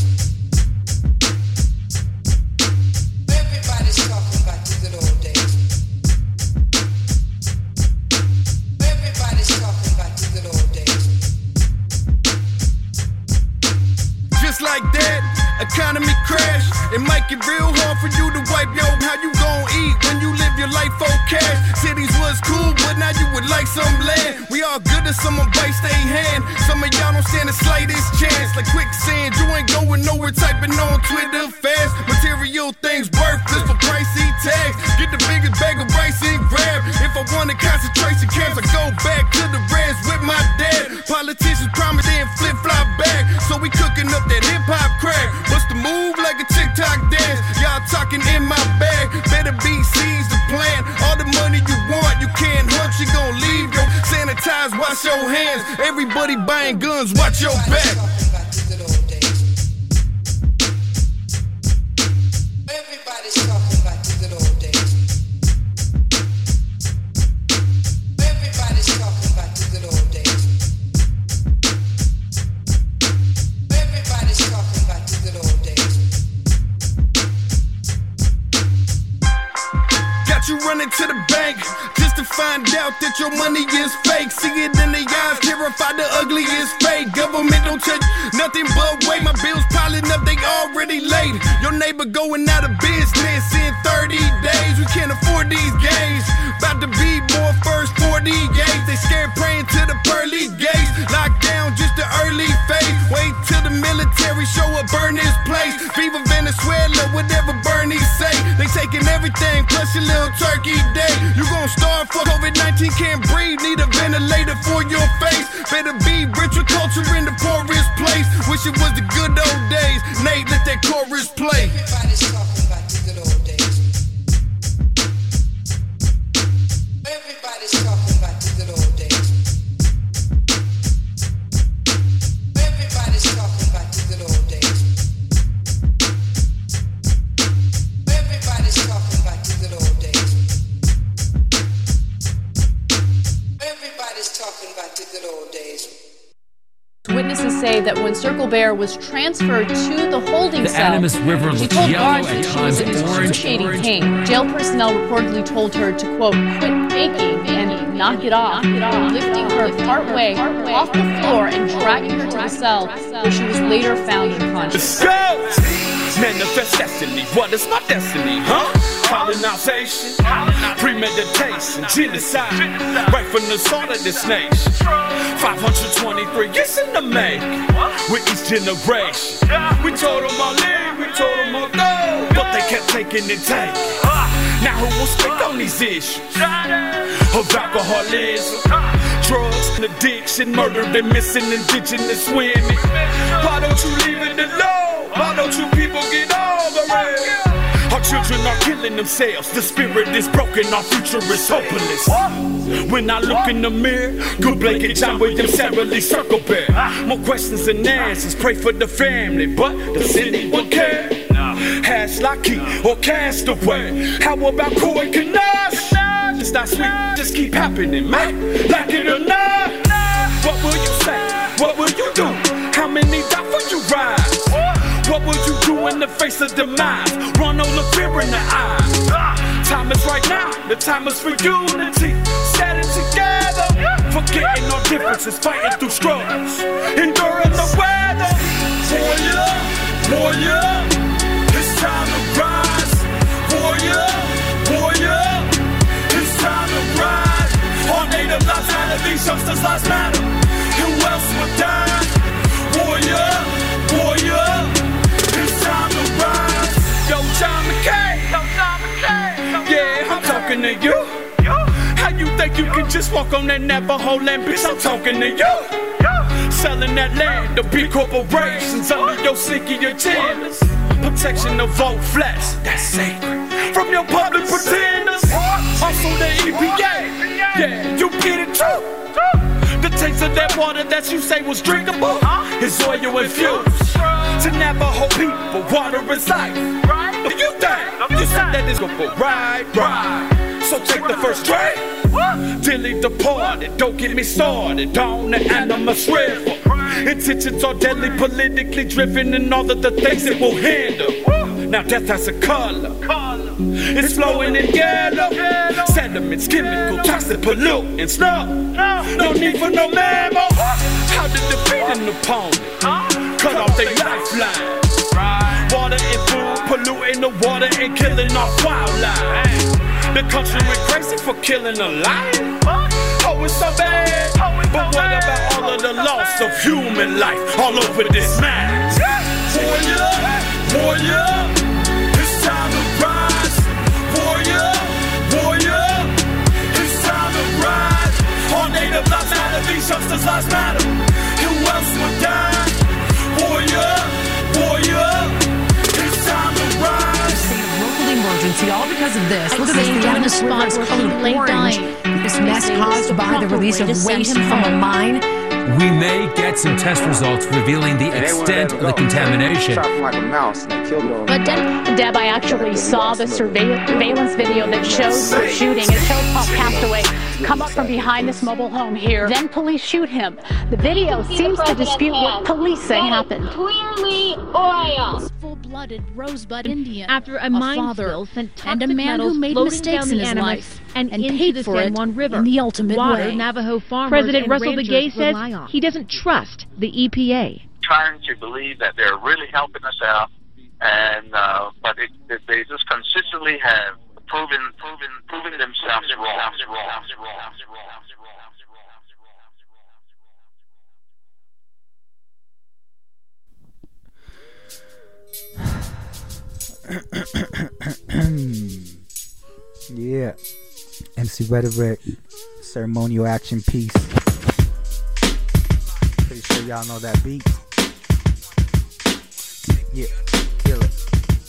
Everybody's talking about the good old days. Everybody's talking about the good old days.
Just like that, economy crash. It might get real hard for you to wipe your. How you gon' eat when you live your life for cash? Cities was cool, but now you would like some land. We all good if someone bites their hand. Some of y'all don't stand the slightest chance. Like quicksand, you ain't going nowhere. Typing on Twitter fast. Material things worthless for pricey tags. Get the biggest bag of rice and grab. If I wanted concentration camps, I go back to the reds with my dad. Politicians promise they flip-flop back. So we cooking up that hip-hop crack. What's the move like a TikTok dance? Y'all talking in my bag. Better be seize the plan. All the money you want, you can't hunt. You gon' leave yo. Sanitize, wash your hands. Everybody buying guns, watch your back.
Everybody's talking about the good old days. Everybody's talking about the good old days. Everybody's talking about the good old days.
Got you running to the bank just to find out that your money is fake. See it in the eyes, terrified the ugly is fake. Government don't tell you nothing but wait. My bills piling up, they already late. Your neighbor going out of business in 30 days. We can't afford these games. About to be more first 40
DAs, they scared praying to the pearly gates. Lockdown, just the early phase. Wait till the military show up, burn this place. Viva Venezuela, whatever Bernie say. They taking everything, plus your little turkey day. You gon' starve for COVID-19, can't breathe, need a ventilator for your face. Better be rich with culture in the poorest place. Wish it was the good old days. Nate, let that chorus play.
Everybody's talking about the good old days. Everybody's talking about the good old days. Everybody's talking about the good old days. Everybody's talking about the good old days. Everybody's talking about the good old days.
Witnesses say that when Circle Bear was transferred to the holding cell,
Animas River
she
looked
told
yellow
guards
at
that she was in
times, orange,
excruciating pain. Jail personnel reportedly told her to, quote, quit faking and knock it off, lifting her partway off the floor and dragging her to the cell, where she was later found unconscious.
Let's go! Manifest destiny, what is my destiny, huh? Colonization, premeditation, genocide, right from the start of this nation. 523 years in the making, with each generation. We told them all in, we told them all go, but they kept taking and taking. Now who will speak on these issues? Of alcoholism, drugs, and addiction, murdered and missing indigenous women. Why don't you leave it alone? Why don't you people get over it? Our children are killing themselves. The spirit is broken. Our future is hopeless. When I look in the mirror, good Blake and John Williams, Sarah Lee Circle Bear. More questions than answers. Pray for the family, but does anyone care? Hash Lockheed or Castaway. How about Coy Ganache? It's not sweet, just keep happening, man. Like it or not. What will you say? What will you do? How many die for you ride? What will you do in the face of demise? Run on the fear in the eyes. Time is right now, the time is for unity. Standing together, forgetting our differences, fighting through struggles, enduring the weather. Warrior, warrior, it's time to rise. Warrior, warrior, it's time to rise. Our native lives matter, these youngsters' lives matter. Who else would die? Warrior, warrior, it's time to rise. Yo, John McCain. Yeah, I'm talking to you. How you think you can just walk on that Navajo land, bitch? I'm talking to you. Selling that land to big corporations under your sneaky agendas. Protection of all flesh, that's sacred. From your public pretenders. Also the EPA. Yeah, you get it too. The taste of that water that you say was drinkable is oil infused. To Navajo people, water is life. You think you said that it's gonna go right. So take the first drink. Dearly departed, don't get me started on the Animas River. Intentions are deadly, politically driven, and all of the things it will hinder. Now death has a color. It's flowing in yellow. Sediments, chemical, toxic pollutants. No need for no memo. How to defeat an opponent? Cut off their lifeline. Water and food, polluting the water and killing off wildlife. The country went crazy for killing a lion. Oh, it's so bad. But what about all of the loss of human life all over this man? Warrior, warrior, it's time to rise. Warrior, warrior, it's time to rise. All native lives matter, these youngsters' lives matter. Who else would die? Warrior, warrior, it's time to rise.
Local emergency, all because of this. Look at this, the Animas River is colored orange. This mess caused by the release of waste from a mine.
We may get some test results revealing the extent of the contamination.
But Deb, I actually saw the surveillance video that shows the shooting. It shows Paul Castaway come up from behind this mobile home here. Then police shoot him. The video seems to dispute what police say happened.
Clearly oil.
Full-blooded Rosebud Indian.
After a mine spill sent toxic
and a man
metals
who made
floating
mistakes
down
in
the
his
Animas
life
and into
paid
the
for
San
it
Juan River.
in the ultimate
Water
way.
Navajo farmers
President
and
Russell
ranchers
Begay says
rely on.
he doesn't trust the EPA.
Trying to believe that they're really helping us out, and but they just consistently have proven themselves wrong.
Yeah. MC Rhetoric, ceremonial action piece. Pretty sure y'all know that beat. Yeah, kill it.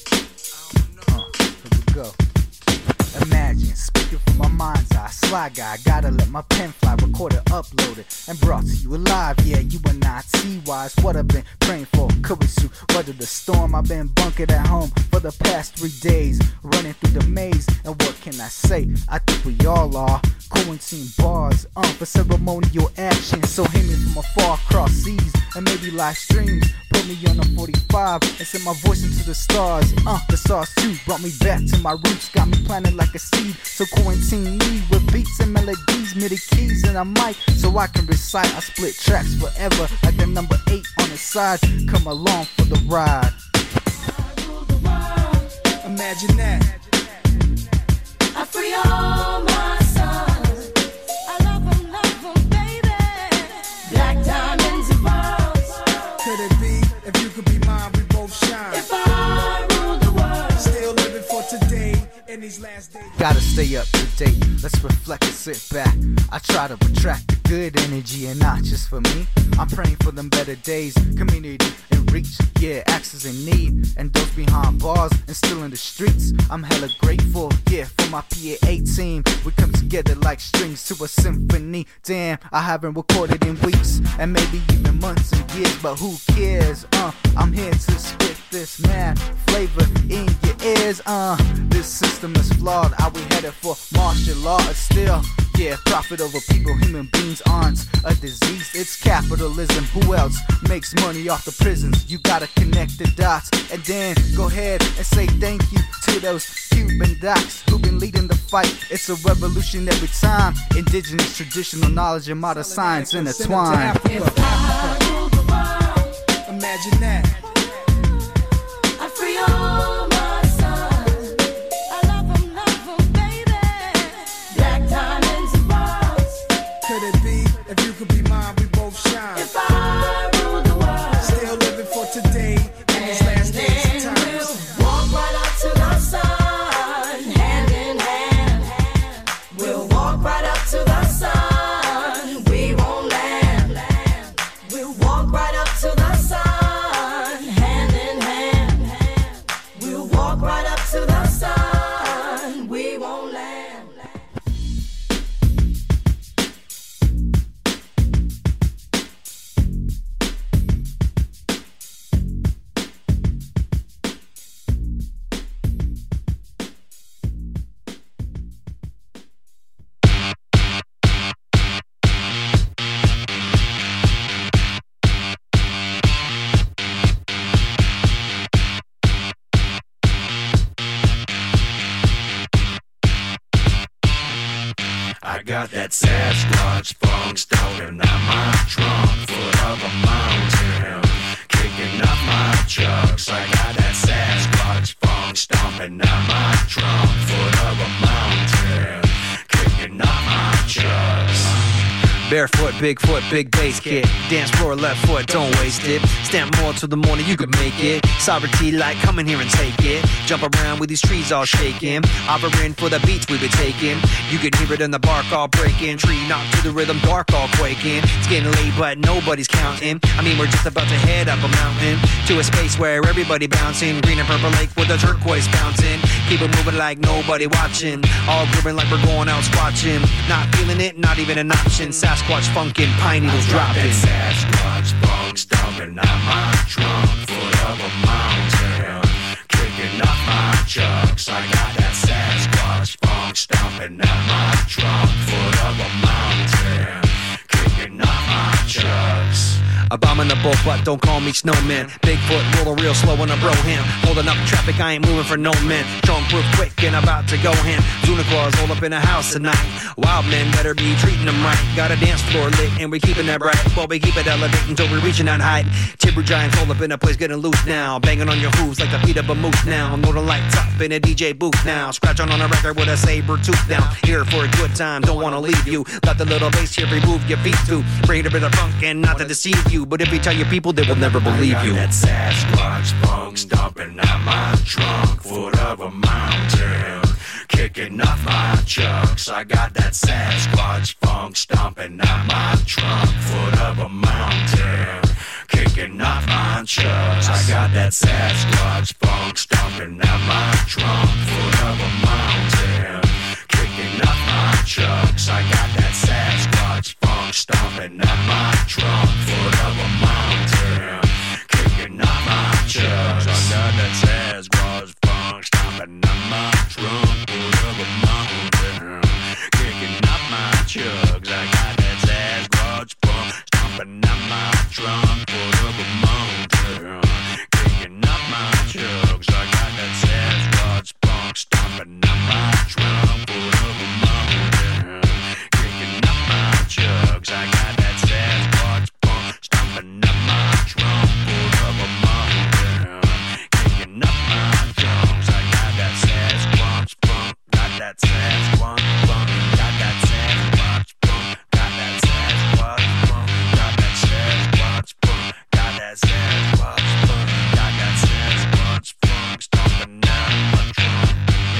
Here we go. Imagine, speaking from my mind's eye, sly guy, gotta let my pen fly, record it, upload it, and brought to you alive. Yeah, you are not C-wise, what I've been praying for, could we suit, weather the storm, I've been bunkered at home for the past 3 days, running through the maze, and what can I say, I think we all are, quarantine bars, for ceremonial action, so hit me from afar across seas, and maybe live streams, put me on a 45, and send my voice into the stars, the stars too, brought me back to my roots, got me planted like a seed, so quarantine me with beats and melodies, MIDI keys and a mic, so I can recite, I split tracks forever, like the number 8 on the side, come along for the ride.
Imagine that.
I free all my sons. I love them, baby. Black diamonds and pearls.
Could it be, if you could be mine, we both shine.
If I rule the world.
Still living for today, in these last days.
Gotta stay up to date, let's reflect and sit back. I try to attract the good energy and not just for me. I'm praying for them better days, community and reach, yeah, access in need. And those behind bars and still in the streets, I'm hella grateful, yeah, for my PA team. We come together like strings to a symphony. Damn, I haven't recorded in weeks, and maybe even months and years, but who cares, I'm here to spit this mad flavor in your ears, this system is flawed, are we headed for martial law or still? Yeah, profit over people, human beings aren't a disease, it's capitalism. Who else makes money off the prisons? You gotta connect the dots, and then go ahead and say thank you to those Cuban docs who've been leading the fight. It's a revolution every time, indigenous traditional knowledge and modern science intertwined.
If I rule the world, imagine that.
I free all my sons. I love them, baby. Black diamonds and pearls.
Could it be, if you could be mine, we both shine.
If I rule the world.
Still living for today, in these last days and times.
We'll walk right up to the sun, hand in hand. We'll walk right up to the sun, we won't land. We'll walk right up to the sun, hand in hand. We'll walk right up to the sun, we won't land.
I got that Sasquatch funk stomping out my trunk, foot of a mountain, kicking up my chucks. I got that Sasquatch funk stomping out my trunk, foot of a mountain, kicking up my chucks.
Barefoot, Bigfoot, big bass kick. Dance floor, left foot, don't waste it. Stamp more till the morning, you can make it. Sovereignty like, come in here and take it. Jump around with these trees all shaking. Hovering for the beats we be taking. You can hear it in the bark all breaking. Tree knocked to the rhythm, dark all quaking. It's getting late, but nobody's counting. I mean, we're just about to head up a mountain to a space where everybody bouncing. Green and purple lake with a turquoise fountain. Keep it moving like nobody watching. All grooving like we're going out squatching. Not feeling it, not even an option. Sasquatch funkin', pine needles dropping.
Sasquatch funk stomping out my trunk, foot of a mountain, kicking up my chucks. I got that Sasquatch funk stomping out my trunk, foot of a mountain, kicking up my chucks.
Abominable, but don't call me snowman. Bigfoot, rolling real slow when I bro him. Holding up traffic, I ain't moving for no man. Strong proof quick and about to go ham. Unicorns all up in the house tonight. Wild men better be treating them right. Got a dance floor lit and we keeping that bright. Well, we keep it elevating until we're reaching that height. Timber giants all up in the place getting loose now. Banging on your hooves like the feet of a moose now. Know the lights up in a DJ booth now. Scratching on a record with a saber tooth now. Here for a good time, don't wanna leave you. Let the little bass here remove your feet too. Bring it a bit of funk and not to deceive you. But if you tell your people, they will never believe you.
That Sasquatch Sasquatch funk stomping out my trunk, foot of a mountain, kicking up my chucks. I got that Sasquatch funk stomping out my trunk, foot of a mountain, kicking up my chucks. I got that Sasquatch funk stomping out my trunk, foot of a mountain, kicking up my chucks. I got that Sasquatch funk stomping out my trunk, foot of a mountain, kicking up my chucks. I got that Sasquatch funk stomping out my trunk, foot of a mountain, kicking up my chucks. I got that Sasquatch funk stomping out my trunk, foot of a mountain, kicking up my chucks. I got that Sasquatch funk stomping out my trunk, foot of a mountain, kicking up my chucks. I got that Sasquatch funk stomping up my trunk, foot of a mountain, kicking up my chucks. I got that Sasquatch funk, got that Sasquatch funk, got that Sasquatch funk, got that Sasquatch funk, got that Sasquatch funk, got that Sasquatch funk, got that Sasquatch funk stomping out my trunk.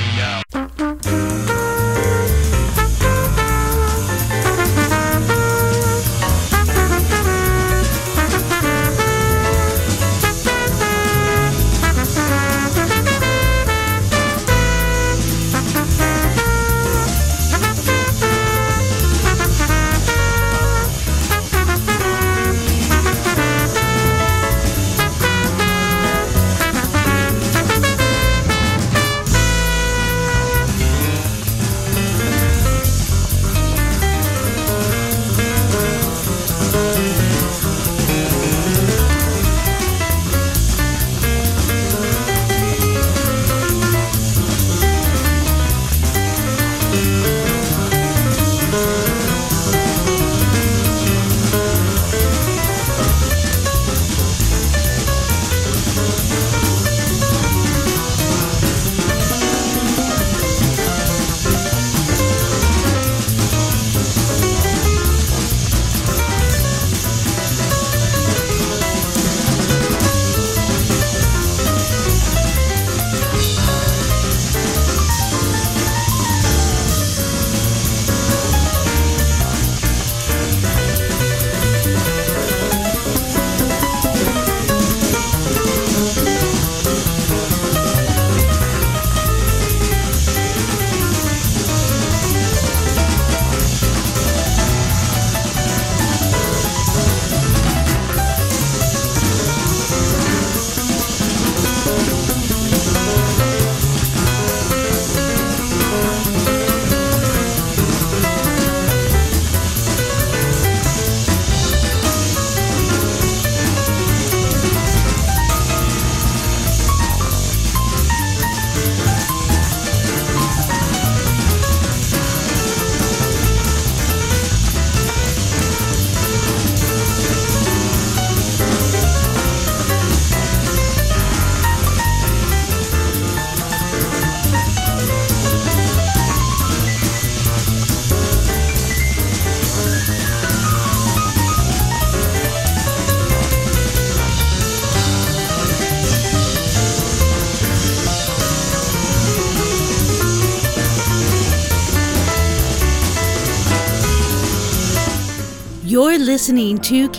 You're listening to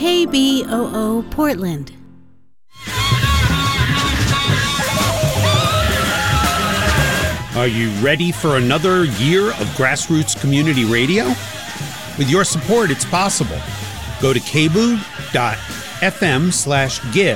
KBOO Portland.
Are you ready for another year of grassroots community radio? With your support, it's possible. Go to kboo.fm/give